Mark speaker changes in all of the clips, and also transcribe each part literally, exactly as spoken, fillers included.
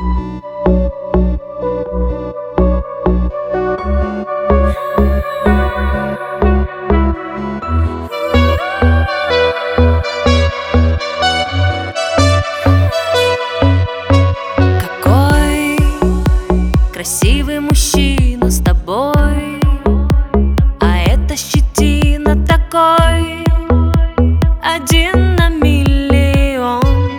Speaker 1: Красивый мужчина с тобой, а это щетина такой, один на миллион.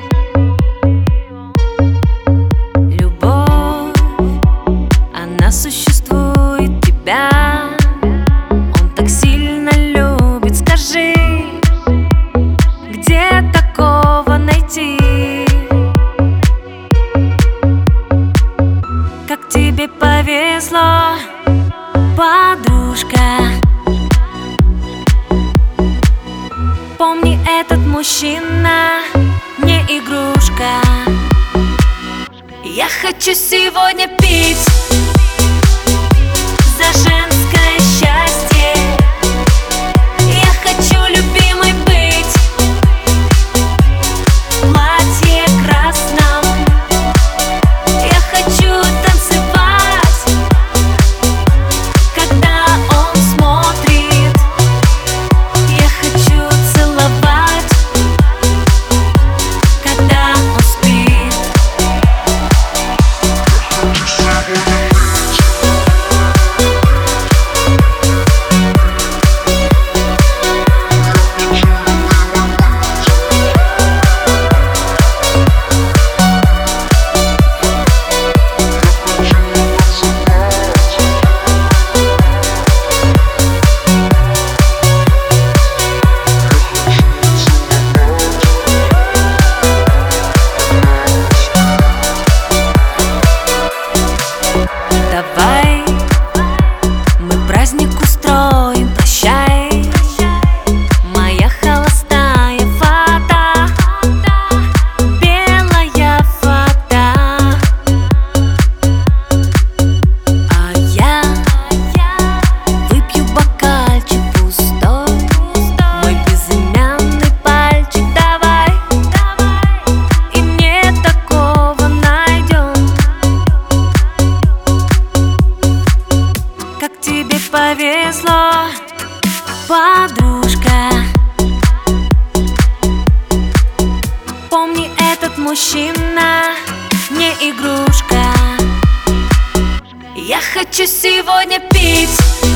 Speaker 1: Любовь, она существует, тебя он так сильно любит. Скажи, где такого найти? Как тебе повезло, подружка. Помни, этот мужчина не игрушка. Я хочу сегодня пить за женское счастье. Я хочу, любимой, быть в платье красном. Я хочу танцевать, когда он смотрит. Я хочу целовать, когда он спит. Давай мы праздник устроим, прощай, моя холостая фата, белая фата. А я выпью бокальчик пустой, мой безымянный пальчик. Давай, и мне такого найдем. Как тебе повезло, подружка. Помни, этот мужчина не игрушка. Я хочу сегодня пить